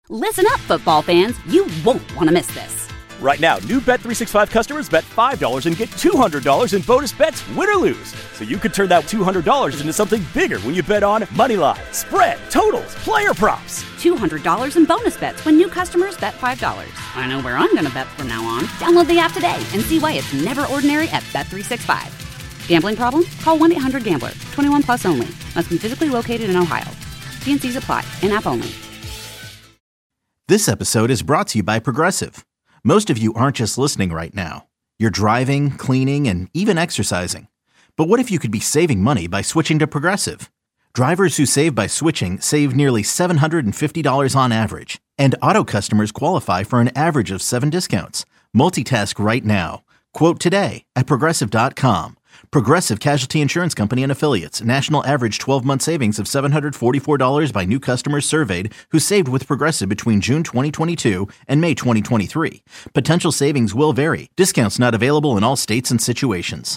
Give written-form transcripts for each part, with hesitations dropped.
Listen up, football fans. You won't want to miss this. Right now, new Bet365 customers bet $5 and get $200 in bonus bets, win or lose. So you could turn that $200 into something bigger when you bet on moneyline, spread, totals, player props. $200 in bonus bets when new customers bet $5. I know where I'm going to bet from now on. Download the app today and see why it's never ordinary at Bet365. Gambling problem? Call 1-800-GAMBLER. 21 plus only. Must be physically located in Ohio. T&Cs apply. In-app only. This episode is brought to you by Progressive. Most of you aren't just listening right now. You're driving, cleaning, and even exercising. But what if you could be saving money by switching to Progressive? Drivers who save by switching save nearly $750 on average. And auto customers qualify for an average of 7 discounts. Multitask right now. Quote today at Progressive.com. Progressive Casualty Insurance Company and Affiliates. National average 12-month savings of $744 by new customers surveyed who saved with Progressive between June 2022 and May 2023. Potential savings will vary. Discounts not available in all states and situations.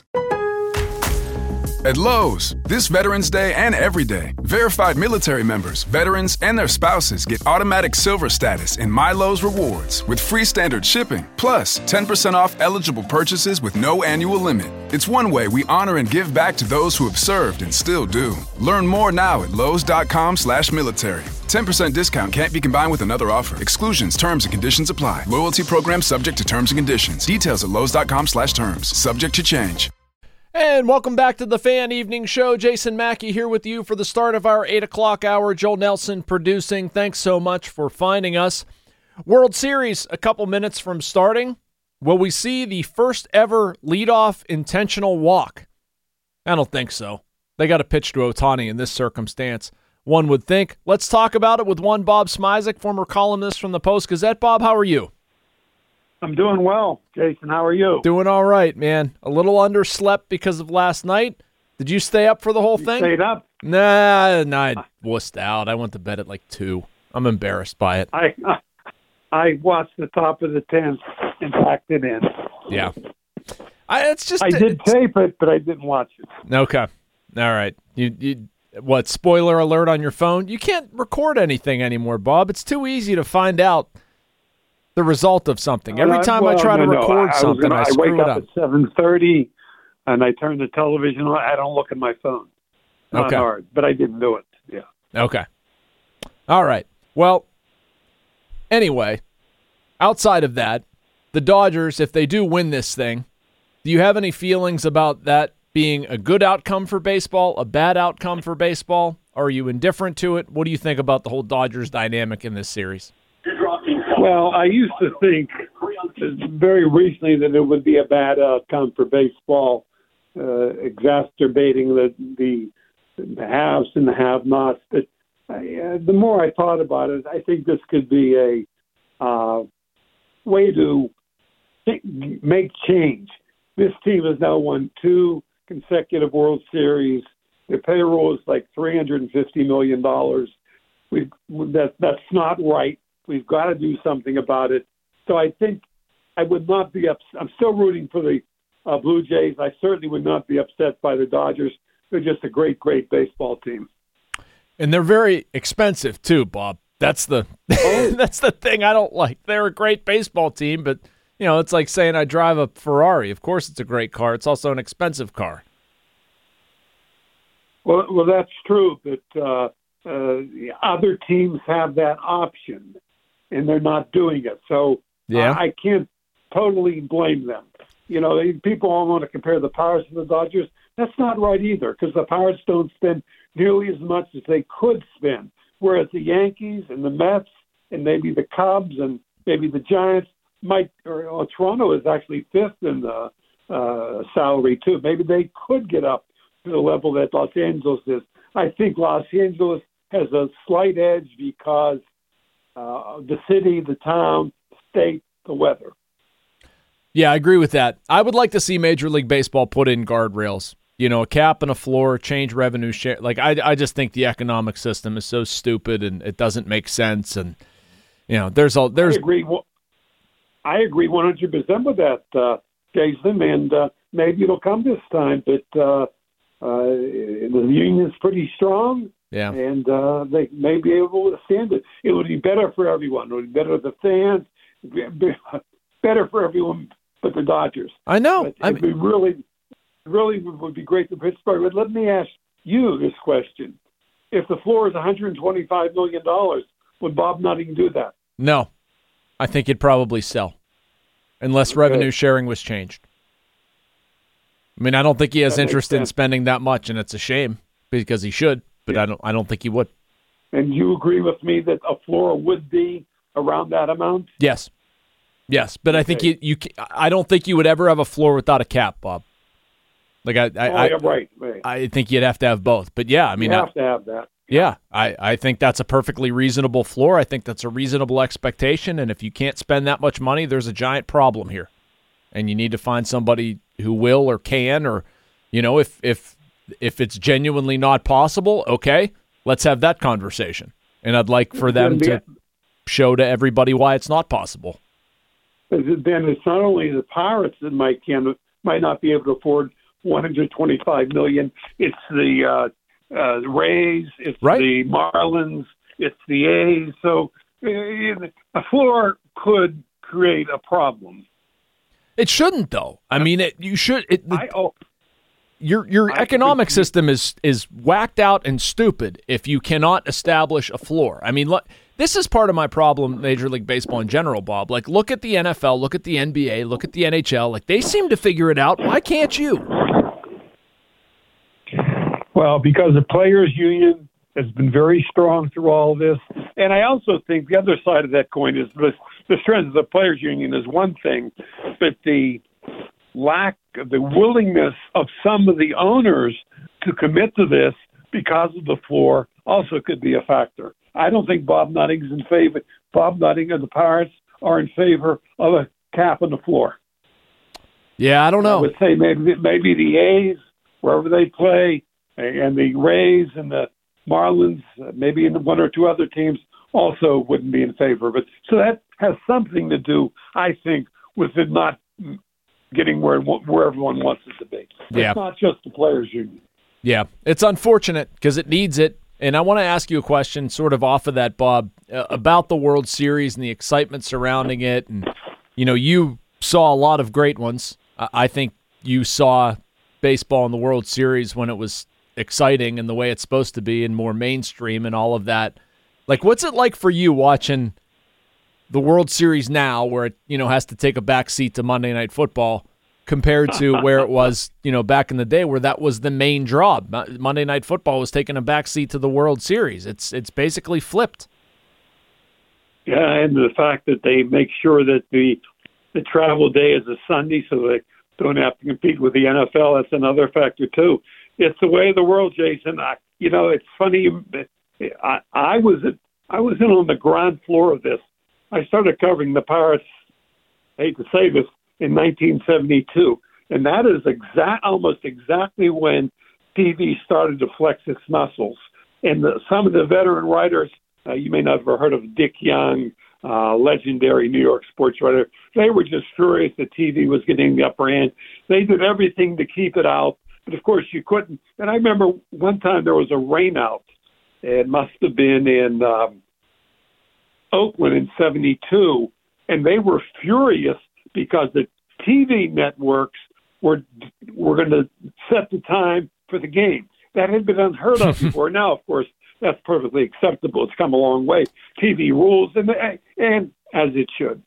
At Lowe's, this Veterans Day and every day, verified military members, veterans, and their spouses get automatic silver status in My Lowe's Rewards with free standard shipping, plus 10% off eligible purchases with no annual limit. It's one way we honor and give back to those who have served and still do. Learn more now at lowes.com/military. 10% discount can't be combined with another offer. Exclusions, terms, and conditions apply. Loyalty program subject to terms and conditions. Details at lowes.com/terms. Subject to change. And welcome back to the Fan Evening Show. Jason Mackey here with you for the start of our 8 o'clock hour. Joel Nelson producing. Thanks so much for finding us. World Series a couple minutes from starting. Will we see the first ever leadoff intentional walk? I don't think so. They got to pitch to Ohtani in this circumstance, one would think. Let's talk about it with one Bob Smizik, former columnist from the Post-Gazette. Bob, how are you? I'm doing well. Jason, how are you? Doing all right, man. A little underslept because of last night. Did you stay up for the whole thing? Stayed up? Nah, I wussed out. I went to bed at like 2. I'm embarrassed by it. I watched the top of the 10th and packed it in. Yeah. I did tape it, but I didn't watch it. Okay. All right. You what, spoiler alert on your phone? You can't record anything anymore, Bob. It's too easy to find out the result of something. Every time I try to record something, I screw it up. I wake up at 7:30, and I turn the television on. I don't look at my phone. Not hard, but I didn't do it. Yeah. Okay. All right. Well, anyway, outside of that, the Dodgers, if they do win this thing, do you have any feelings about that being a good outcome for baseball, a bad outcome for baseball? Are you indifferent to it? What do you think about the whole Dodgers dynamic in this series? Well, I used to think very recently that it would be a bad outcome for baseball, exacerbating the haves and the have-nots. But the more I thought about it, I think this could be a way to make change. This team has now won 2 consecutive World Series. Their payroll is like $350 million. That's not right. We've got to do something about it. So I think I would not be upset. I'm still rooting for the Blue Jays. I certainly would not be upset by the Dodgers. They're just a great, great baseball team. And they're very expensive too, Bob. That's the that's the thing I don't like. They're a great baseball team, but it's like saying I drive a Ferrari. Of course it's a great car. It's also an expensive car. Well, that's true, but other teams have that option, and they're not doing it. So I can't totally blame them. People all want to compare the Pirates to the Dodgers. That's not right either, because the Pirates don't spend nearly as much as they could spend, whereas the Yankees and the Mets and maybe the Cubs and maybe the Giants Toronto is actually 5th in the salary too. Maybe they could get up to the level that Los Angeles is. I think Los Angeles has a slight edge because the city, the town, the state, the weather. Yeah, I agree with that. I would like to see Major League Baseball put in guardrails. A cap and a floor, change revenue share. Like I just think the economic system is so stupid and it doesn't make sense. And there's. I agree 100% with that, Jason. And maybe it'll come this time. But the union's pretty strong. Yeah. And they may be able to withstand it. It would be better for everyone. It would be better for the fans, better for everyone but the Dodgers. I know. It would be really would be great for Pittsburgh. But let me ask you this question. If the floor is $125 million, would Bob Nutting do that? No. I think he'd probably sell, unless revenue sharing was changed. I mean, I don't think he has interest in spending that much, and it's a shame because he should, but I don't think he would. And you agree with me that a floor would be around that amount? Yes, but I think I don't think you would ever have a floor without a cap, Bob. Like right. I think you'd have to have both. But yeah, I mean, you have to have that. Yeah, I think that's a perfectly reasonable floor. I think that's a reasonable expectation. And if you can't spend that much money, there's a giant problem here. And you need to find somebody who will or can, or, if it's genuinely not possible, okay, let's have that conversation. And I'd like for them to show to everybody why it's not possible. Then it's not only the Pirates that might not be able to afford $125 million. It's the Rays, it's the Marlins, it's the A's. So a floor could create a problem. It shouldn't, though. I mean, your economic system is whacked out and stupid if you cannot establish a floor. I mean, look, this is part of my problem, Major League Baseball in general, Bob. Like, look at the NFL, look at the NBA, look at the NHL. Like, they seem to figure it out. Why can't you? Well, because the Players Union has been very strong through all this. And I also think the other side of that coin is the strength of the Players Union is one thing, but the lack of the willingness of some of the owners to commit to this because of the floor also could be a factor. I don't think Bob Nutting's in favor. Bob Nutting and the Pirates are in favor of a cap on the floor. Yeah, I don't know. I would say maybe the A's, wherever they play, and the Rays and the Marlins, maybe in one or two other teams, also wouldn't be in favor of it. So that has something to do, I think, with it not getting where everyone wants it to be. Yeah. It's not just the Players Union. Yeah, it's unfortunate because it needs it. And I want to ask you a question sort of off of that, Bob, about the World Series and the excitement surrounding it. And, you saw a lot of great ones. I think you saw baseball in the World Series when it was exciting and the way it's supposed to be and more mainstream and all of that. Like, what's it like for you watching the World Series now where it, has to take a back seat to Monday Night Football compared to where it was, back in the day where that was the main draw? Monday Night Football was taking a back seat to the World Series. It's basically flipped. Yeah, and the fact that they make sure that the travel day is a Sunday so they don't have to compete with the NFL, that's another factor too. It's the way of the world, Jason. It's funny. I was in on the ground floor of this. I started covering the Pirates, I hate to say this, in 1972. And that is almost exactly when TV started to flex its muscles. And some of the veteran writers, you may not have ever heard of Dick Young, legendary New York sports writer, they were just furious that TV was getting the upper hand. They did everything to keep it out. But, of course, you couldn't. And I remember one time there was a rainout. It must have been in Oakland in 72. And they were furious because the TV networks were going to set the time for the game. That had been unheard of before. Now, of course, that's perfectly acceptable. It's come a long way. TV rules, and as it should.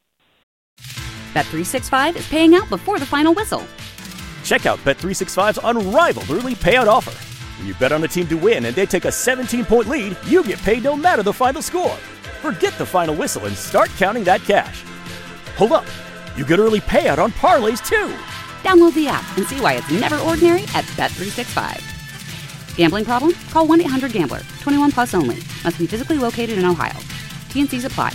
Bet365 is paying out before the final whistle. Check out Bet365's unrivaled early payout offer. When you bet on a team to win and they take a 17-point lead, you get paid no matter the final score. Forget the final whistle and start counting that cash. Hold up. You get early payout on parlays, too. Download the app and see why it's never ordinary at Bet365. Gambling problem? Call 1-800-GAMBLER. 21 plus only. Must be physically located in Ohio. T&Cs apply.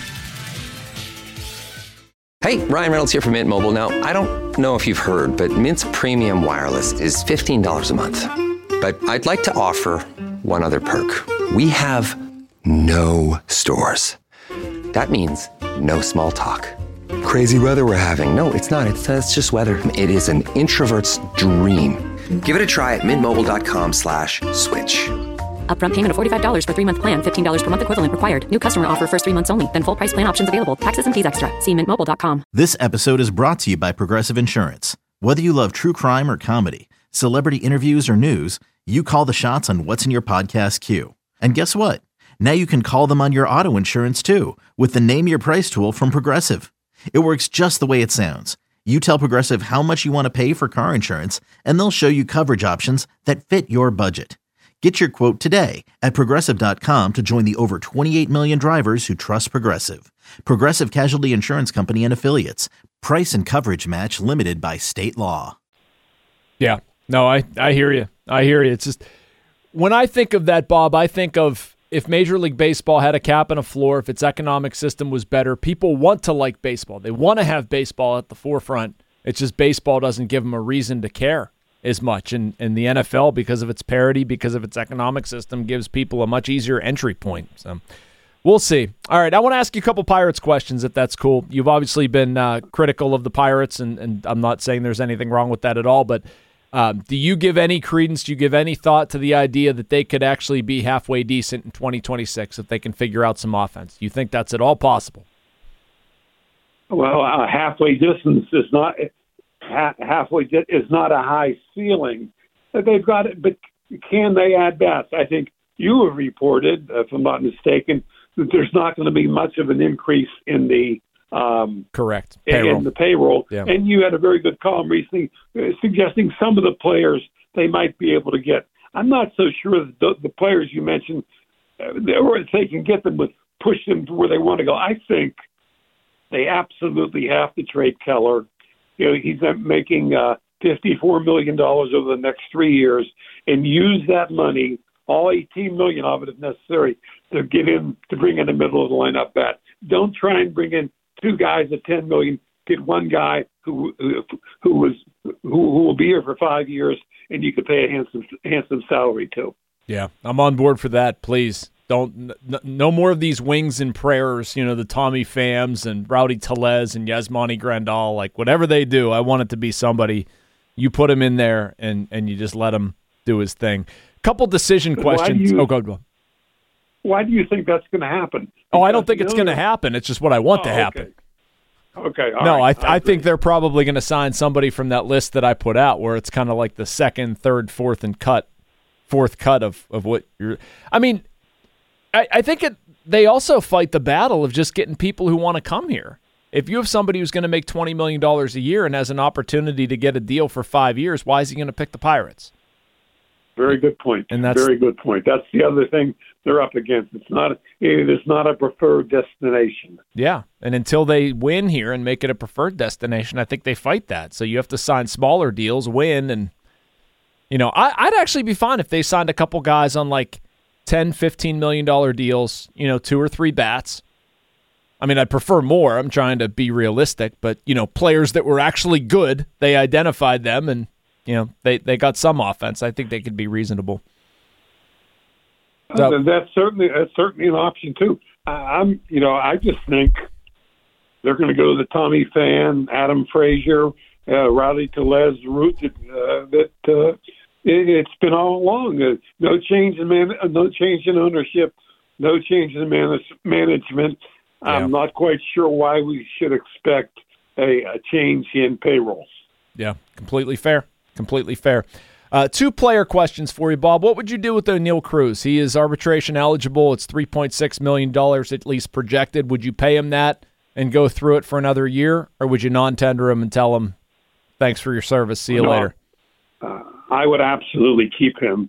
Hey, Ryan Reynolds here from Mint Mobile. Now, I don't know if you've heard, but Mint's premium wireless is $15 a month. But I'd like to offer one other perk. We have no stores. That means no small talk. Crazy weather we're having. No, it's not. It's just weather. It is an introvert's dream. Give it a try at mintmobile.com/switch. Upfront payment of $45 for 3-month plan. $15 per month equivalent required. New customer offer first 3 months only. Then full price plan options available. Taxes and fees extra. See mintmobile.com. This episode is brought to you by Progressive Insurance. Whether you love true crime or comedy, celebrity interviews or news, you call the shots on what's in your podcast queue. And guess what? Now you can call them on your auto insurance too with the Name Your Price tool from Progressive. It works just the way it sounds. You tell Progressive how much you want to pay for car insurance, and they'll show you coverage options that fit your budget. Get your quote today at Progressive.com to join the over 28 million drivers who trust Progressive. Progressive Casualty Insurance Company and Affiliates. Price and coverage match limited by state law. Yeah. No, I hear you. I hear you. It's just, when I think of that, Bob, I think of if Major League Baseball had a cap and a floor, if its economic system was better, people want to like baseball. They want to have baseball at the forefront. It's just baseball doesn't give them a reason to care as much. And the NFL, because of its parity, because of its economic system, gives people a much easier entry point. So we'll see. All right, I want to ask you a couple Pirates questions, if that's cool. You've obviously been critical of the Pirates, and I'm not saying there's anything wrong with that at all, but do you give any credence, do you give any thought to the idea that they could actually be halfway decent in 2026 if they can figure out some offense? Do you think that's at all possible? Well, halfway distance is not is not a high ceiling. They've got it, but can they add bats? I think you have reported, if I'm not mistaken, that there's not going to be much of an increase in the correct payroll. In the payroll. Yeah. And you had a very good column recently suggesting some of the players they might be able to get. I'm not so sure that the players you mentioned, or if they can get them with push them to where they want to go. I think they absolutely have to trade Keller. You know, he's making $54 million over the next 3 years, and use that money, all $18 million of it if necessary, to bring in the middle of the lineup bat. Don't try and bring in two guys at $10 million. Get one guy who will be here for 5 years, and you could pay a handsome salary too. Yeah, I'm on board for that. Please no more of these wings and prayers. You know, the Tommy Phams and Rowdy Tellez and Yasmani Grandal. Like, whatever they do, I want it to be somebody. You put him in there and you just let him do his thing. Couple decision questions. Go ahead. Why do you think that's going to happen? Because I don't think it's going to happen. It's just what I want to happen. Okay. I think they're probably going to sign somebody from that list that I put out, where it's kind of like the second, third, fourth cut of what you're. I mean, I think they also fight the battle of just getting people who want to come here. If you have somebody who's going to make $20 million a year and has an opportunity to get a deal for 5 years, why is he going to pick the Pirates? Very good point. Very good point. That's the other thing they're up against. It is not a preferred destination. Yeah, and until they win here and make it a preferred destination, I think they fight that. So you have to sign smaller deals, win, and I'd actually be fine if they signed a couple guys on like $10, $15 million deals. 2 or 3 bats. I mean, I'd prefer more. I'm trying to be realistic, but players that were actually good, they identified them and. They got some offense. I think they could be reasonable. So, that's certainly an option too. I just think they're going to go to the Tommy Pham, Adam Frazier, Rowdy Tellez route that it's been all along. No change in ownership, no change in management. Yeah. I'm not quite sure why we should expect a change in payroll. Yeah, completely fair. Completely fair. 2 player questions for you, Bob. What would you do with O'Neal Cruz? He is arbitration eligible. It's $3.6 million at least projected. Would you pay him that and go through it for another year, or would you non-tender him and tell him, thanks for your service, see you later? I would absolutely keep him.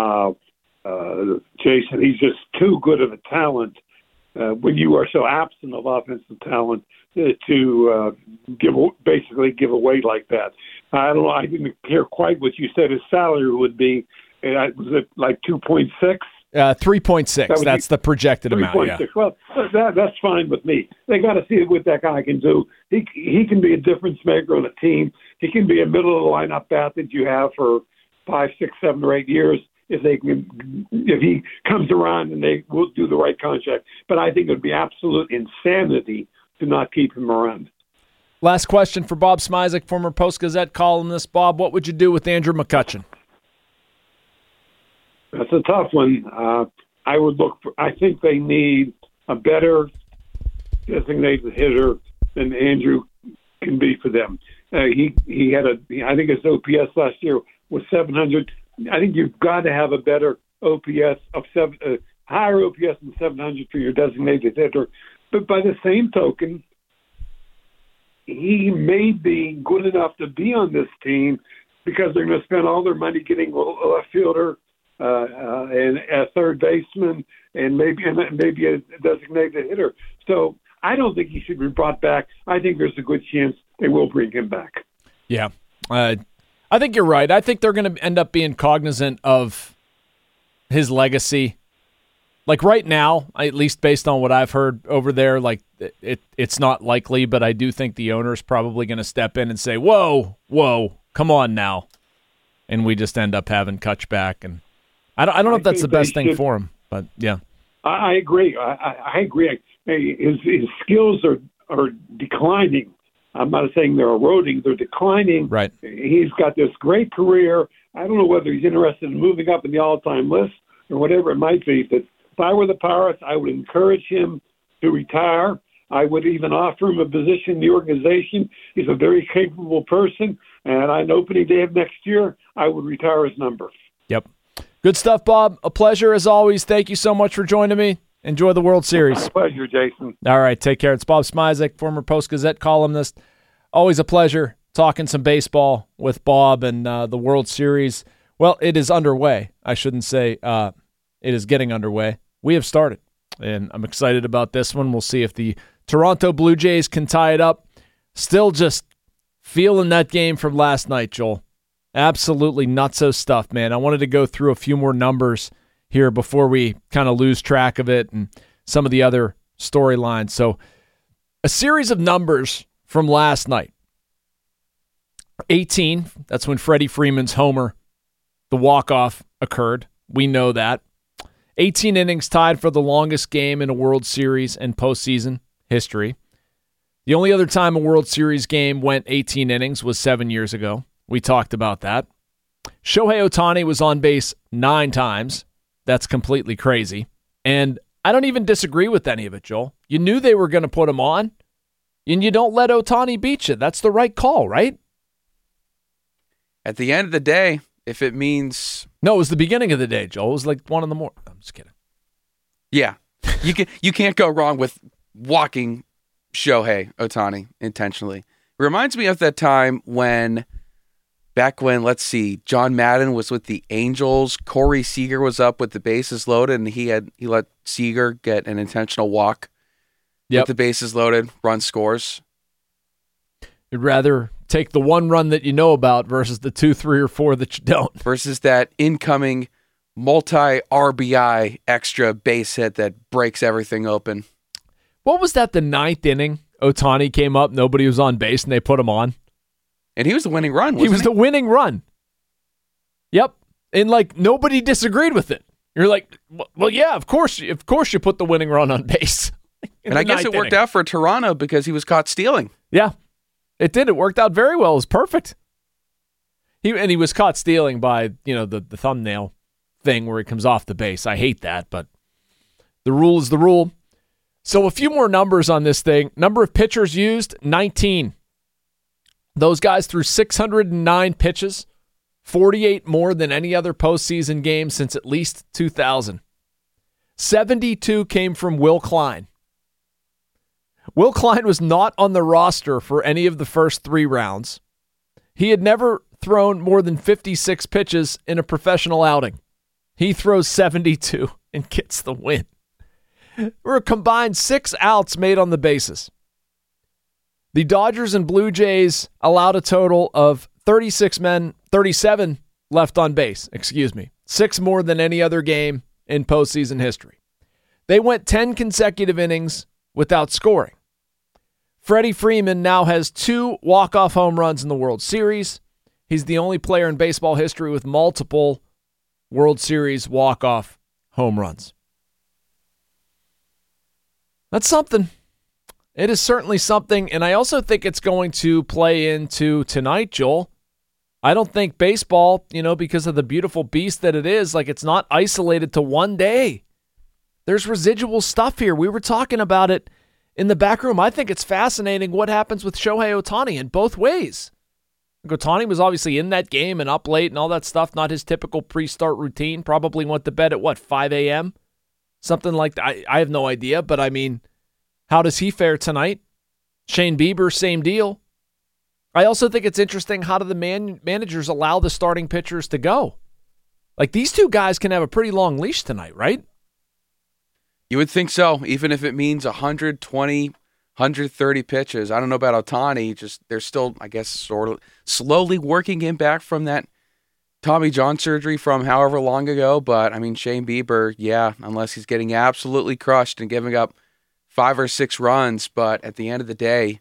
Jason, he's just too good of a talent when you are so absent of offensive talent to basically give away like that. I don't know. I didn't hear quite what you said his salary would be. Was it like 2.6? 3.6. That's the projected amount. 3.6. Yeah. Well, that's fine with me. They got to see what that guy can do. He can be a difference maker on a team. He can be a middle of the lineup bat that you have for 5, 6, 7, or 8 years. If he comes around and they will do the right contract. But I think it would be absolute insanity to not keep him around. Last question for Bob Smizik, former Post-Gazette columnist. Bob, what would you do with Andrew McCutchen? That's a tough one. I think they need a better designated hitter than Andrew can be for them. I think his OPS last year was 700. I think you've got to have a better OPS of higher OPS than 700 for your designated hitter. But by the same token, he may be good enough to be on this team because they're going to spend all their money getting a left fielder and a third baseman and maybe a designated hitter. So I don't think he should be brought back. I think there's a good chance they will bring him back. Yeah. I think you're right. I think they're going to end up being cognizant of his legacy. Like right now, at least based on what I've heard over there, like it's not likely, but I do think the owner's probably going to step in and say, whoa, come on now. And we just end up having Kutch back. And I don't know if that's the best thing for him, but yeah. I agree. I agree. His skills are declining. I'm not saying they're eroding. They're declining. Right. He's got this great career. I don't know whether he's interested in moving up in the all-time list or whatever it might be, but if I were the Pirates, I would encourage him to retire. I would even offer him a position in the organization. He's a very capable person, and on opening day of next year, I would retire his number. Yep. Good stuff, Bob. A pleasure as always. Thank you so much for joining me. Enjoy the World Series. My pleasure, Jason. All right, take care. It's Bob Smisek, former Post-Gazette columnist. Always a pleasure talking some baseball with Bob and the World Series. Well, it is underway. I shouldn't say it is getting underway. We have started, and I'm excited about this one. We'll see if the Toronto Blue Jays can tie it up. Still just feeling that game from last night, Joel. Absolutely nutso stuff, man. I wanted to go through a few more numbers here before we kind of lose track of it and some of the other storylines. So a series of numbers from last night. 18, that's when Freddie Freeman's homer, the walk-off, occurred. We know that. 18 innings tied for the longest game in a World Series and postseason history. The only other time a World Series game went 18 innings was 7 years ago. We talked about that. Shohei Ohtani was on base 9 times. That's completely crazy. And I don't even disagree with any of it, Joel. You knew they were going to put him on, and you don't let Ohtani beat you. That's the right call, right? At the end of the day, if it means... No, it was the beginning of the day, Joel. It was like 1 a.m. I'm just kidding. Yeah. You can't go wrong with walking Shohei Ohtani intentionally. It reminds me of that time back when, let's see, John Madden was with the Angels. Corey Seager was up with the bases loaded, and he let Seager get an intentional walk with the bases loaded, run scores. You'd rather take the 1 run that you know about versus the 2, 3, or 4 that you don't. Versus that incoming multi-RBI extra base hit that breaks everything open. What was that, the 9th inning? Ohtani came up, nobody was on base, and they put him on. And he was the winning run, wasn't he? He was the winning run. Yep. And, nobody disagreed with it. You're like, well, yeah, of course you put the winning run on base. And I guess it worked out for Toronto because he was caught stealing. Yeah, it did. It worked out very well. It was perfect. He was caught stealing by, the thumbnail thing where he comes off the base. I hate that, but the rule is the rule. So a few more numbers on this thing. Number of pitchers used, 19. Those guys threw 609 pitches, 48 more than any other postseason game since at least 2000. 72 came from Will Klein. Will Klein was not on the roster for any of the first 3 rounds. He had never thrown more than 56 pitches in a professional outing. He throws 72 and gets the win. There were a combined 6 outs made on the bases. The Dodgers and Blue Jays allowed a total of 37 left on base, 6 more than any other game in postseason history. They went 10 consecutive innings without scoring. Freddie Freeman now has 2 walk-off home runs in the World Series. He's the only player in baseball history with multiple World Series walk-off home runs. That's something. It is certainly something, and I also think it's going to play into tonight, Joel. I don't think baseball, because of the beautiful beast that it is, like it's not isolated to one day. There's residual stuff here. We were talking about it in the back room. I think it's fascinating what happens with Shohei Ohtani in both ways. Ohtani was obviously in that game and up late and all that stuff, not his typical pre-start routine. Probably went to bed at 5 a.m.? Something like that. I have no idea, but I mean, how does he fare tonight? Shane Bieber, same deal. I also think it's interesting, how do the managers allow the starting pitchers to go? Like, these two guys can have a pretty long leash tonight, right? You would think so, even if it means 120, 130 pitches. I don't know about Ohtani. They're still, I guess, sort of slowly working him back from that Tommy John surgery from however long ago. But, I mean, Shane Bieber, yeah, unless he's getting absolutely crushed and giving up 5 or 6 runs. But at the end of the day,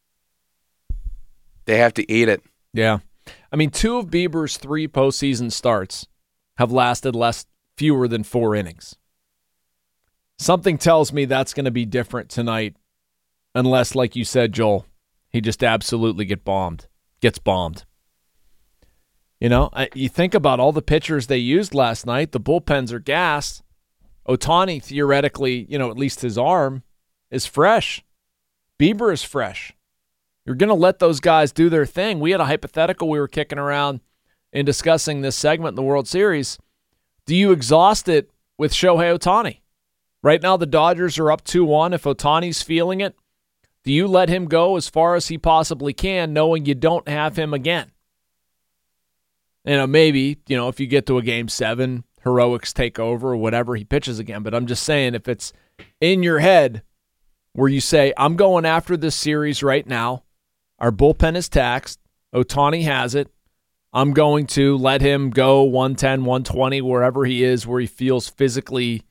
they have to eat it. Yeah. I mean, 2 of Bieber's 3 postseason starts have lasted fewer than 4 innings. Something tells me that's going to be different tonight, unless, like you said, Joel, he just absolutely gets bombed. You think about all the pitchers they used last night. The bullpens are gassed. Ohtani, theoretically, at least his arm is fresh. Bieber is fresh. You're going to let those guys do their thing. We had a hypothetical we were kicking around in discussing this segment in the World Series. Do you exhaust it with Shohei Ohtani? Right now, the Dodgers are up 2-1. If Ohtani's feeling it, do you let him go as far as he possibly can, knowing you don't have him again? Maybe, if you get to a Game 7, heroics take over or whatever, he pitches again. But I'm just saying, if it's in your head where you say, I'm going after this series right now, our bullpen is taxed, Ohtani has it, I'm going to let him go 110, 120, wherever he is, where he feels physically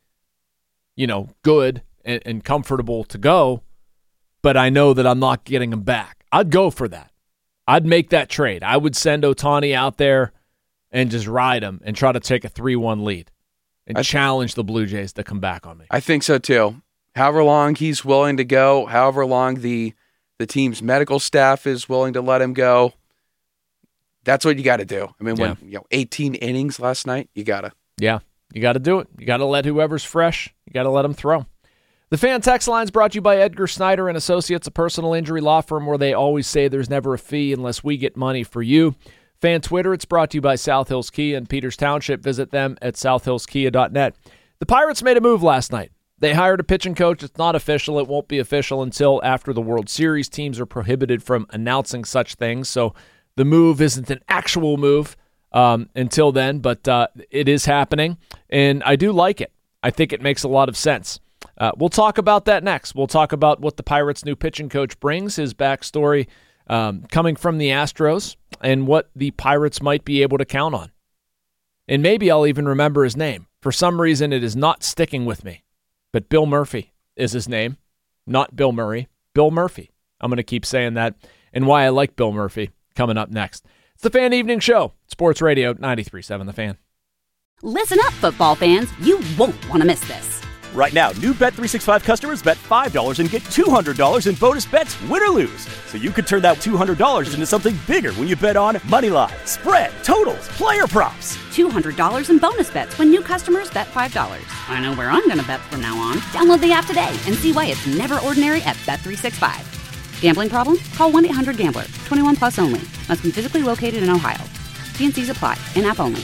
good and comfortable to go, but I know that I'm not getting him back. I'd go for that. I'd make that trade. I would send Ohtani out there and just ride him and try to take a 3-1 lead and challenge the Blue Jays to come back on me. I think so too. However long he's willing to go, however long the team's medical staff is willing to let him go, that's what you got to do. I mean, when 18 innings last night, you got to. Yeah. You got to do it. You got to let whoever's fresh, you got to let them throw. The Fan Text Line's brought to you by Edgar Snyder and Associates, a personal injury law firm where they always say there's never a fee unless we get money for you. Fan Twitter, it's brought to you by South Hills Kia in Peters Township. Visit them at southhillskia.net. The Pirates made a move last night. They hired a pitching coach. It's not official. It won't be official until after the World Series. Teams are prohibited from announcing such things, so the move isn't an actual move until then, but it is happening, and I do like it. I think it makes a lot of sense. We'll talk about that next. We'll talk about what the Pirates' new pitching coach brings, his backstory coming from the Astros, and what the Pirates might be able to count on. And maybe I'll even remember his name. For some reason, it is not sticking with me, but Bill Murphy is his name, not Bill Murray. Bill Murphy. I'm going to keep saying that, and why I like Bill Murphy coming up next. It's the Fan Evening Show, Sports Radio 93.7 The Fan. Listen up, football fans. You won't want to miss this. Right now, new Bet365 customers bet $5 and get $200 in bonus bets, win or lose. So you could turn that $200 into something bigger when you bet on Moneyline, spread, totals, player props. $200 in bonus bets when new customers bet $5. I know where I'm going to bet from now on. Download the app today and see why it's never ordinary at Bet365. Gambling problem? Call 1-800-GAMBLER. 21 plus only. Must be physically located in Ohio. T&Cs apply. In-app only.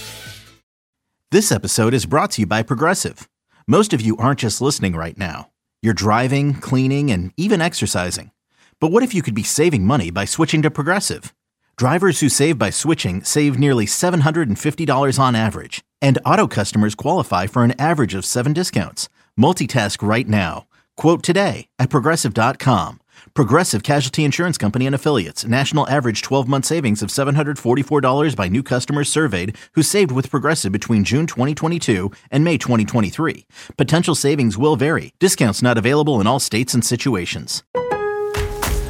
This episode is brought to you by Progressive. Most of you aren't just listening right now. You're driving, cleaning, and even exercising. But what if you could be saving money by switching to Progressive? Drivers who save by switching save nearly $750 on average. And auto customers qualify for an average of 7 discounts. Multitask right now. Quote today at Progressive.com. Progressive Casualty Insurance Company and Affiliates. National average 12-month savings of $744 by new customers surveyed who saved with Progressive between June 2022 and May 2023. Potential savings will vary. Discounts not available in all states and situations.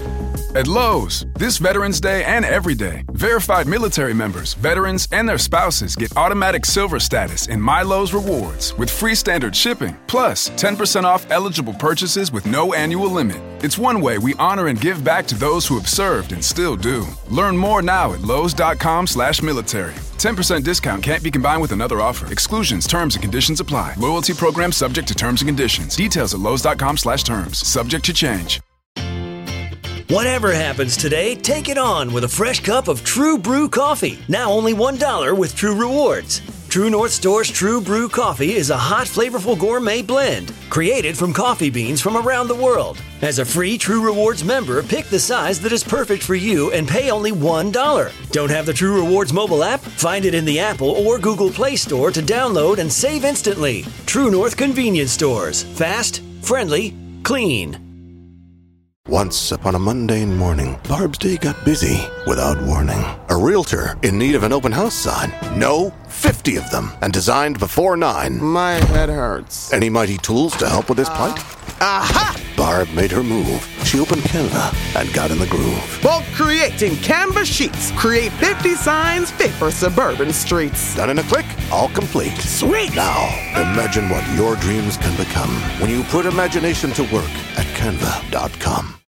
At Lowe's, this Veterans Day and every day, verified military members, veterans, and their spouses get automatic silver status in My Lowe's Rewards with free standard shipping, plus 10% off eligible purchases with no annual limit. It's one way we honor and give back to those who have served and still do. Learn more now at lowes.com/military. 10% discount can't be combined with another offer. Exclusions, terms, and conditions apply. Loyalty program subject to terms and conditions. Details at lowes.com/terms. Subject to change. Whatever happens today, take it on with a fresh cup of True Brew coffee. Now only $1 with True Rewards. True North Store's True Brew coffee is a hot, flavorful gourmet blend created from coffee beans from around the world. As a free True Rewards member, pick the size that is perfect for you and pay only $1. Don't have the True Rewards mobile app? Find it in the Apple or Google Play Store to download and save instantly. True North Convenience Stores. Fast, friendly, clean. Once upon a mundane morning, Barb's day got busy without warning. A realtor in need of an open house sign. No, 50 of them, and designed before 9. My head hurts. Any mighty tools to help with this plight? Aha! Barb made her move. She opened Canva and got in the groove. Bulk creating Canva sheets. Create 50 signs fit for suburban streets. Done in a click, all complete. Sweet! Now, imagine what your dreams can become when you put imagination to work at Canva.com.